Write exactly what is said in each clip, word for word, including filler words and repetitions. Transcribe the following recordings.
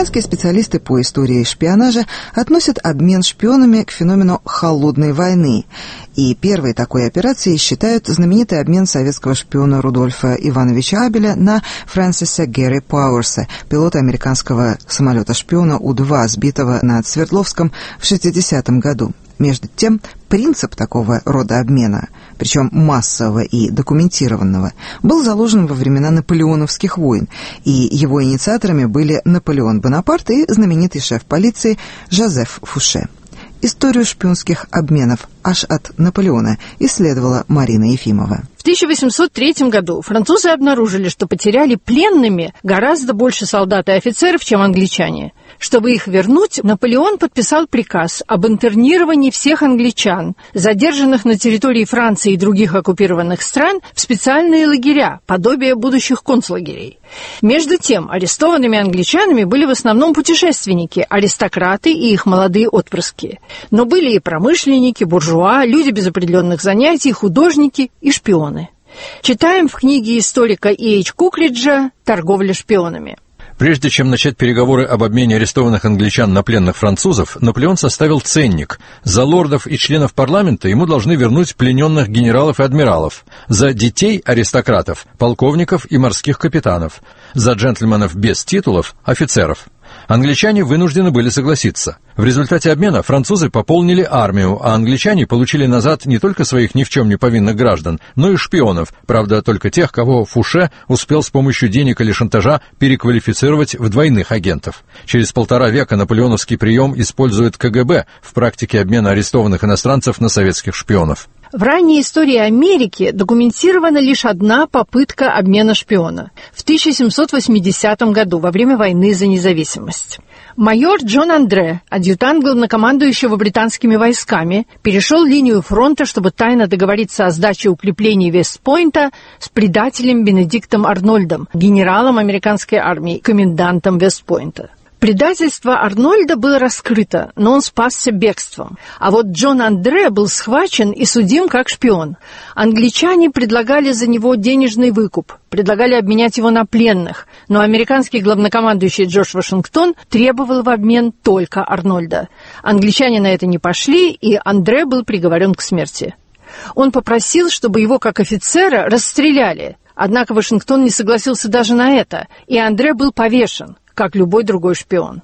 Американские специалисты по истории шпионажа относят обмен шпионами к феномену «холодной войны». И первой такой операцией считают знаменитый обмен советского шпиона Рудольфа Ивановича Абеля на Фрэнсиса Гэри Пауэрса, пилота американского самолета-шпиона У два, сбитого над Свердловском в шестидесятом году. Между тем, принцип такого рода обмена, причем массового и документированного, был заложен во времена наполеоновских войн, и его инициаторами были Наполеон Бонапарт и знаменитый шеф полиции Жозеф Фуше. Историю шпионских обменов аж от Наполеона исследовала Марина Ефимова. В тысяча восемьсот третьем году французы обнаружили, что потеряли пленными гораздо больше солдат и офицеров, чем англичане. Чтобы их вернуть, Наполеон подписал приказ об интернировании всех англичан, задержанных на территории Франции и других оккупированных стран, в специальные лагеря, подобие будущих концлагерей. Между тем, арестованными англичанами были в основном путешественники, аристократы и их молодые отпрыски. Но были и промышленники, буржуа, люди без определенных занятий, художники и шпионы. Читаем в книге историка И Эйч Кукриджа «Торговля шпионами». Прежде чем начать переговоры об обмене арестованных англичан на пленных французов, Наполеон составил ценник. За лордов и членов парламента ему должны вернуть плененных генералов и адмиралов, за детей аристократов, полковников и морских капитанов, за джентльменов без титулов, офицеров. Англичане вынуждены были согласиться. В результате обмена французы пополнили армию, а англичане получили назад не только своих ни в чем не повинных граждан, но и шпионов, правда, только тех, кого Фуше успел с помощью денег или шантажа переквалифицировать в двойных агентов. Через полтора века наполеоновский прием использует ка гэ бэ в практике обмена арестованных иностранцев на советских шпионов. В ранней истории Америки документирована лишь одна попытка обмена шпиона в тысяча семьсот восьмидесятом году во время войны за независимость. Майор Джон Андре, адъютант главнокомандующего британскими войсками, перешел линию фронта, чтобы тайно договориться о сдаче укреплений Вест-Пойнта с предателем Бенедиктом Арнольдом, генералом американской армии, комендантом Вест-Пойнта. Предательство Арнольда было раскрыто, но он спасся бегством. А вот Джон Андре был схвачен и судим как шпион. Англичане предлагали за него денежный выкуп, предлагали обменять его на пленных, но американский главнокомандующий Джордж Вашингтон требовал в обмен только Арнольда. Англичане на это не пошли, и Андре был приговорен к смерти. Он попросил, чтобы его как офицера расстреляли, однако Вашингтон не согласился даже на это, и Андре был повешен, как любой другой шпион.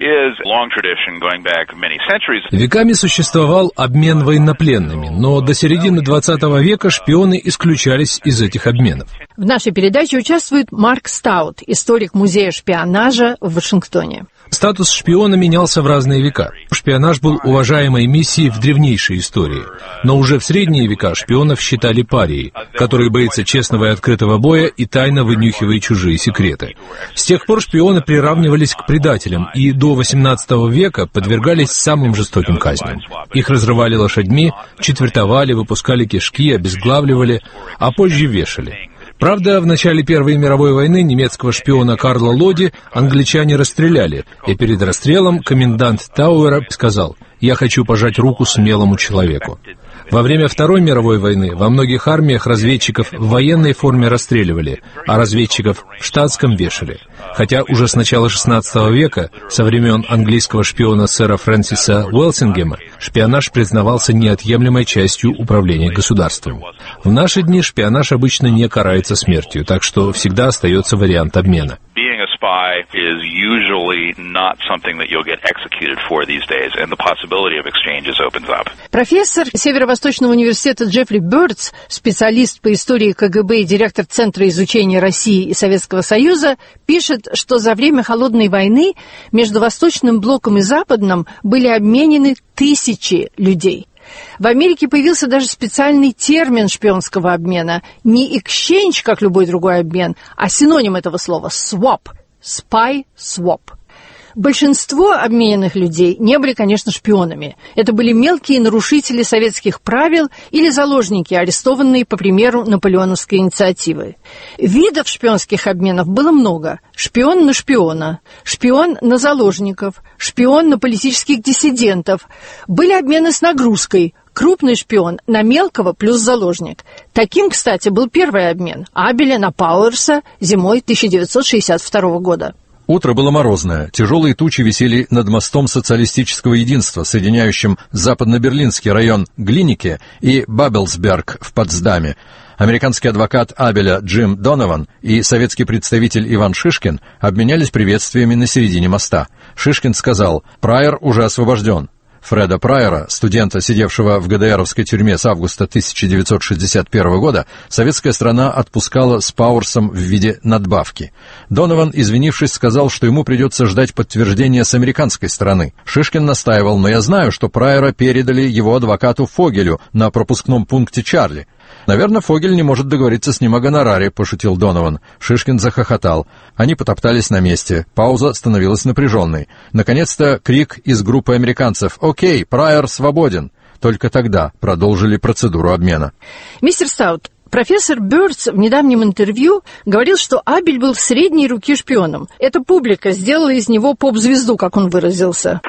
Веками существовал обмен военнопленными, но до середины двадцатого века шпионы исключались из этих обменов. В нашей передаче участвует Марк Стаут, историк музея шпионажа в Вашингтоне. Статус шпиона менялся в разные века. Шпионаж был уважаемой миссией в древнейшей истории. Но уже в средние века шпионов считали парией, который боится честного и открытого боя и тайно вынюхивает чужие секреты. С тех пор шпионы приравнивались к предателям и до восемнадцатого века подвергались самым жестоким казням. Их разрывали лошадьми, четвертовали, выпускали кишки, обезглавливали, а позже вешали. Правда, в начале Первой мировой войны немецкого шпиона Карла Лоди англичане расстреляли, и перед расстрелом комендант Тауэра сказал: «Я хочу пожать руку смелому человеку». Во время Второй мировой войны во многих армиях разведчиков в военной форме расстреливали, а разведчиков в штатском вешали. Хотя уже с начала шестнадцатого века, со времен английского шпиона сэра Фрэнсиса Уэлсингема, шпионаж признавался неотъемлемой частью управления государством. В наши дни шпионаж обычно не карается смертью, так что всегда остается вариант обмена. Профессор Северо-Восточного университета Джеффри Бёрдс, специалист по истории ка гэ бэ и директор Центра изучения России и Советского Союза, пишет, что за время Холодной войны между Восточным блоком и Западным были обменены тысячи людей. В Америке появился даже специальный термин шпионского обмена. Не exchange, как любой другой обмен, а синоним этого слова – swap. Spy swap. Большинство обмененных людей не были, конечно, шпионами. Это были мелкие нарушители советских правил или заложники, арестованные по примеру наполеоновской инициативы. Видов шпионских обменов было много. Шпион на шпиона, шпион на заложников, шпион на политических диссидентов. Были обмены с нагрузкой. Крупный шпион на мелкого плюс заложник. Таким, кстати, был первый обмен Абеля на Пауэрса зимой тысяча девятьсот шестьдесят второго года. Утро было морозное, тяжелые тучи висели над мостом социалистического единства, соединяющим западно-берлинский район Глиники и Бабельсберг в Потсдаме. Американский адвокат Абеля Джим Донован и советский представитель Иван Шишкин обменялись приветствиями на середине моста. Шишкин сказал: «Прайер уже освобожден». Фреда Прайера, студента, сидевшего в ГДРовской тюрьме с августа тысяча девятьсот шестьдесят первого года, советская страна отпускала с Пауэрсом в виде надбавки. Донован, извинившись, сказал, что ему придется ждать подтверждения с американской стороны. Шишкин настаивал: «Но я знаю, что Прайера передали его адвокату Фогелю на пропускном пункте Чарли». «Наверное, Фогель не может договориться с ним о гонораре», — пошутил Донован. Шишкин захохотал. Они потоптались на месте. Пауза становилась напряженной. Наконец-то крик из группы американцев: «Окей, Прайер свободен!» Только тогда продолжили процедуру обмена. Мистер Стаут, профессор Бёрдс в недавнем интервью говорил, что Абель был средней руки шпионом. Эта публика сделала из него поп-звезду, как он выразился.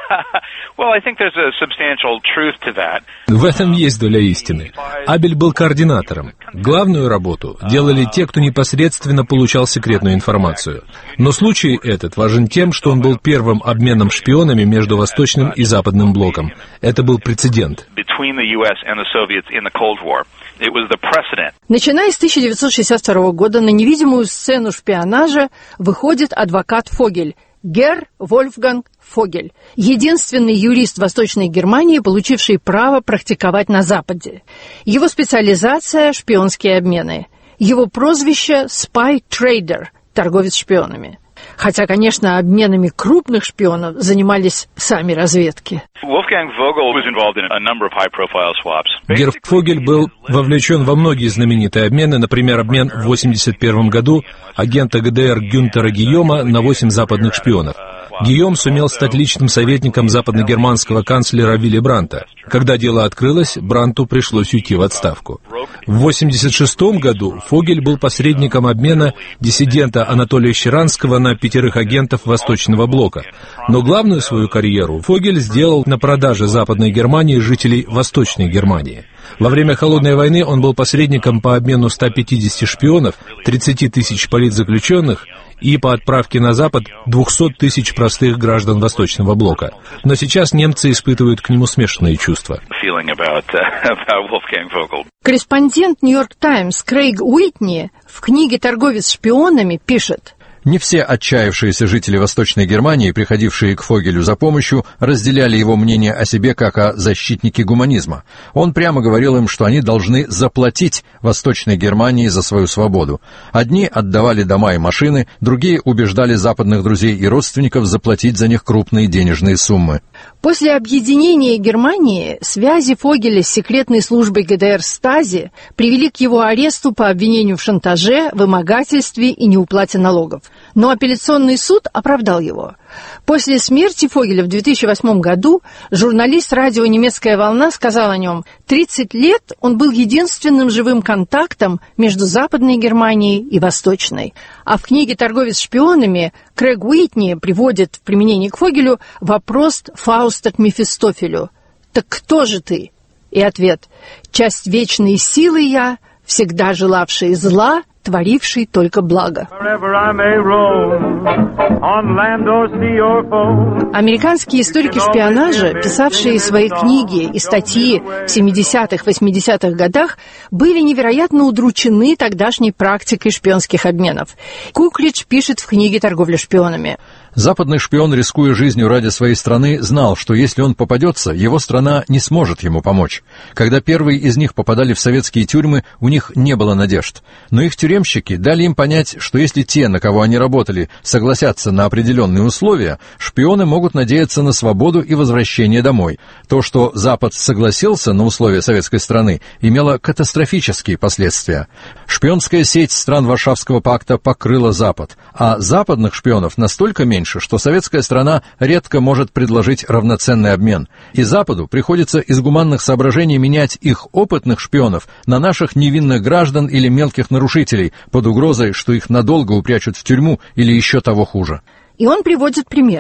В этом есть доля истины. Абель был координатором. Главную работу делали те, кто непосредственно получал секретную информацию. Но случай этот важен тем, что он был первым обменом шпионами между Восточным и Западным блоком. Это был прецедент. Начиная с тысяча девятьсот шестьдесят второго года на невидимую сцену шпионажа выходит адвокат Фогель, Герр Вольфганг Фогель, единственный юрист Восточной Германии, получивший право практиковать на Западе. Его специализация – шпионские обмены. Его прозвище – «Spy Trader» – торговец шпионами. Хотя, конечно, обменами крупных шпионов занимались сами разведки. Герр Фогель был вовлечен во многие знаменитые обмены, например, обмен в восемьдесят первом году агента ГДР Гюнтера Гийома на восемь западных шпионов. Гийом сумел стать личным советником западногерманского канцлера Вилли Брандта. Когда дело открылось, Брандту пришлось уйти в отставку. В восемьдесят шестом году Фогель был посредником обмена диссидента Анатолия Щеранского на пятерых агентов Восточного блока. Но главную свою карьеру Фогель сделал на продаже Западной Германии жителей Восточной Германии. Во время Холодной войны он был посредником по обмену ста пятидесяти шпионов, тридцати тысяч политзаключенных и по отправке на Запад двухсот тысяч простых граждан Восточного блока. Но сейчас немцы испытывают к нему смешанные чувства. Корреспондент «Нью-Йорк Таймс» Крейг Уитни в книге «Торговец шпионами» пишет: Не все отчаявшиеся жители Восточной Германии, приходившие к Фогелю за помощью, разделяли его мнение о себе как о защитнике гуманизма. Он прямо говорил им, что они должны заплатить Восточной Германии за свою свободу. Одни отдавали дома и машины, другие убеждали западных друзей и родственников заплатить за них крупные денежные суммы. После объединения Германии связи Фогеля с секретной службой ГДР Стази привели к его аресту по обвинению в шантаже, вымогательстве и неуплате налогов. Но апелляционный суд оправдал его. После смерти Фогеля в две тысячи восьмом году журналист радио «Немецкая волна» сказал о нем: тридцать лет он был единственным живым контактом между Западной Германией и Восточной. А в книге «Торговец шпионами» Крейг Уитни приводит в применении к Фогелю вопрос Фауста к Мефистофелю: «Так кто же ты?» И ответ: «Часть вечной силы я, всегда желавший зла, творивший только благо». Американские историки шпионажа, писавшие свои книги и статьи в семидесятых-восьмидесятых годах, были невероятно удручены тогдашней практикой шпионских обменов. Куклидж пишет в книге «Торговля шпионами». Западный шпион, рискуя жизнью ради своей страны, знал, что если он попадется, его страна не сможет ему помочь. Когда первые из них попадали в советские тюрьмы, у них не было надежд. Но их тюремщики дали им понять, что если те, на кого они работали, согласятся на определенные условия, шпионы могут надеяться на свободу и возвращение домой. То, что Запад согласился на условия советской страны, имело катастрофические последствия. Шпионская сеть стран Варшавского пакта покрыла Запад, а западных шпионов настолько меньше, что советская страна редко может предложить равноценный обмен, и Западу приходится из гуманных соображений менять их опытных шпионов на наших невинных граждан или мелких нарушителей под угрозой, что их надолго упрячут в тюрьму или еще того хуже. И он приводит примеры.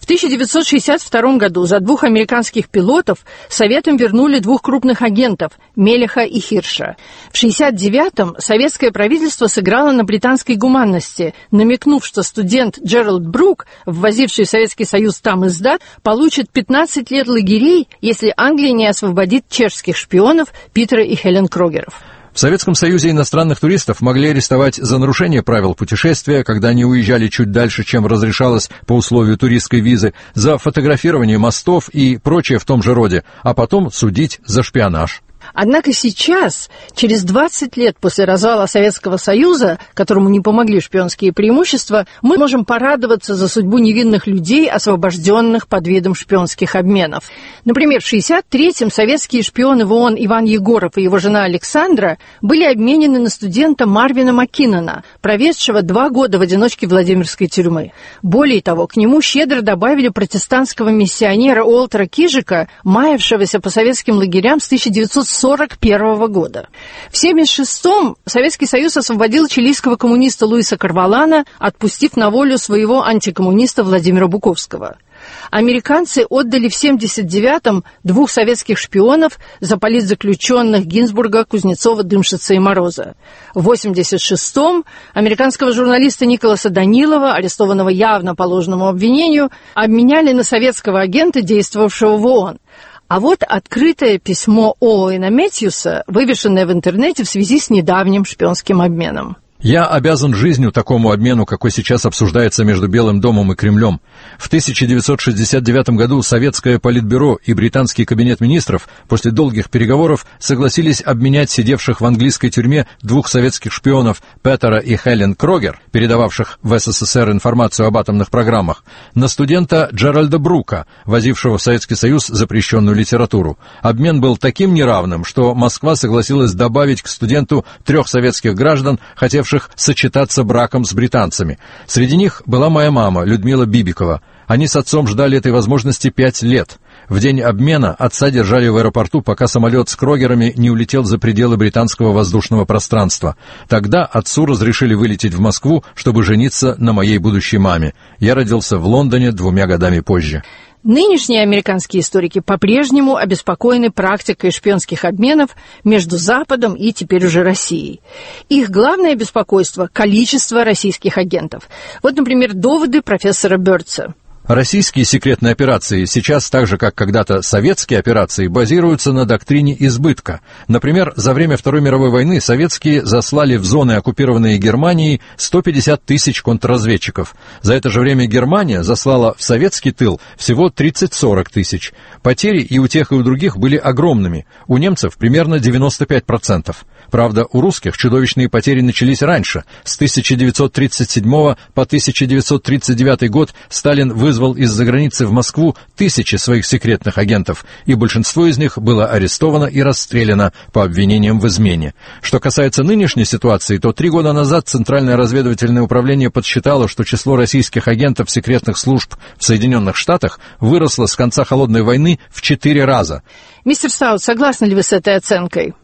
В тысяча девятьсот шестьдесят втором году за двух американских пилотов Советам вернули двух крупных агентов – Мелеха и Хирша. В шестьдесят девятом советское правительство сыграло на британской гуманности, намекнув, что студент Джеральд Брук, ввозивший в Советский Союз там издат, получит пятнадцать лет лагерей, если Англия не освободит чешских шпионов Питера и Хелен Крогеров. В Советском Союзе иностранных туристов могли арестовать за нарушение правил путешествия, когда они уезжали чуть дальше, чем разрешалось по условию туристской визы, за фотографирование мостов и прочее в том же роде, а потом судить за шпионаж. Однако сейчас, через двадцать лет после развала Советского Союза, которому не помогли шпионские преимущества, мы можем порадоваться за судьбу невинных людей, освобожденных под видом шпионских обменов. Например, в шестьдесят третьем советские шпионы в ООН Иван Егоров и его жена Александра были обменены на студента Марвина Маккинона, проведшего два года в одиночке Владимирской тюрьмы. Более того, к нему щедро добавили протестантского миссионера Уолтера Кижика, маявшегося по советским лагерям с тысяча девятьсот сорок первого года. В семьдесят шестом Советский Союз освободил чилийского коммуниста Луиса Карвалана, отпустив на волю своего антикоммуниста Владимира Буковского. Американцы отдали в семьдесят девятом двух советских шпионов за политзаключенных Гинзбурга, Кузнецова, Дымшица и Мороза. В восемьдесят шестом американского журналиста Николаса Данилова, арестованного явно по ложному обвинению, обменяли на советского агента, действовавшего в ООН. А вот открытое письмо Оуэна Мэтьюса, вывешенное в интернете в связи с недавним шпионским обменом. «Я обязан жизнью такому обмену, какой сейчас обсуждается между Белым домом и Кремлем. В тысяча девятьсот шестьдесят девятом году Советское политбюро и британский кабинет министров после долгих переговоров согласились обменять сидевших в английской тюрьме двух советских шпионов Петера и Хелен Крогер, передававших в СССР информацию об атомных программах, на студента Джеральда Брука, возившего в Советский Союз запрещенную литературу. Обмен был таким неравным, что Москва согласилась добавить к студенту трех советских граждан, хотевших сочетаться браком с британцами. Среди них была моя мама, Людмила Бибикова. Они с отцом ждали этой возможности пять лет. В день обмена отца держали в аэропорту, пока самолет с Крогерами не улетел за пределы британского воздушного пространства. Тогда отцу разрешили вылететь в Москву, чтобы жениться на моей будущей маме. Я родился в Лондоне двумя годами позже. Нынешние американские историки по-прежнему обеспокоены практикой шпионских обменов между Западом и теперь уже Россией. Их главное беспокойство – количество российских агентов. Вот, например, доводы профессора Бёрдса. Российские секретные операции сейчас, так же как когда-то советские операции, базируются на доктрине избытка. Например, за время Второй мировой войны советские заслали в зоны, оккупированные Германией, сто пятьдесят тысяч контрразведчиков. За это же время Германия заслала в советский тыл всего тридцать-сорок тысяч. Потери и у тех, и у других были огромными. У немцев примерно девяносто пять процентов. Правда, у русских чудовищные потери начались раньше. С тысяча девятьсот тридцать седьмого по тысяча девятьсот тридцать девятый год Сталин вызвал из-за границы в Москву тысячи своих секретных агентов, и большинство из них было арестовано и расстреляно по обвинениям в измене. Что касается нынешней ситуации, то три года назад Центральное разведывательное управление подсчитало, что число российских агентов секретных служб в Соединенных Штатах выросло с конца Холодной войны в четыре раза. Мистер Саут, согласны ли вы с этой оценкой?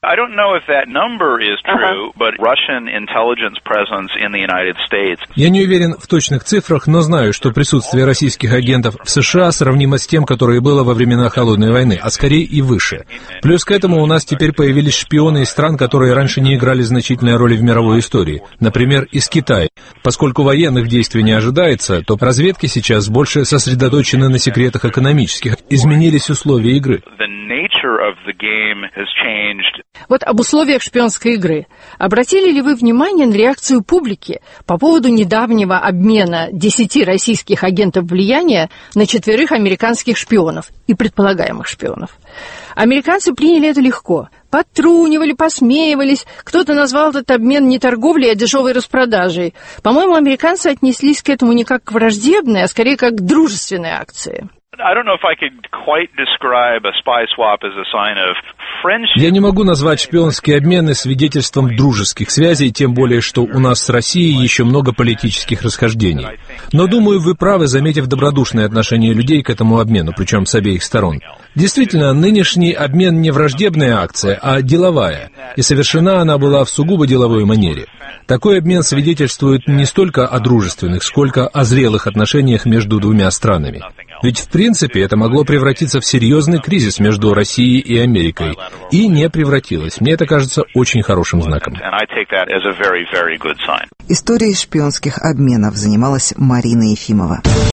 Я не уверен в точных цифрах, но знаю, что присутствие российских агентов в США сравнимо с тем, которое было во времена Холодной войны, а скорее и выше. Плюс к этому у нас теперь появились шпионы из стран, которые раньше не играли значительной роли в мировой истории. Например, из Китая. Поскольку военных действий не ожидается, то разведки сейчас больше сосредоточены на секретах экономических. Изменились условия игры. Вот об условиях шпионской игры. Обратили ли вы внимание на реакцию публики по поводу недавнего обмена десяти российских агентов влияния на четверых американских шпионов и предполагаемых шпионов? Американцы приняли это легко. Подтрунивали, посмеивались. Кто-то назвал этот обмен не торговлей, а дешевой распродажей. По-моему, американцы отнеслись к этому не как к враждебной, а скорее как к дружественной акции. Я не могу назвать шпионские обмены свидетельством дружеских связей, тем более, что у нас с Россией еще много политических расхождений. Но, думаю, вы правы, заметив добродушное отношение людей к этому обмену, причем с обеих сторон. Действительно, нынешний обмен не враждебная акция, а деловая, и совершена она была в сугубо деловой манере. Такой обмен свидетельствует не столько о дружественных, сколько о зрелых отношениях между двумя странами. Ведь, в принципе, это могло превратиться в серьезный кризис между Россией и Америкой. И не превратилось. Мне это кажется очень хорошим знаком. Историей шпионских обменов занималась Марина Ефимова.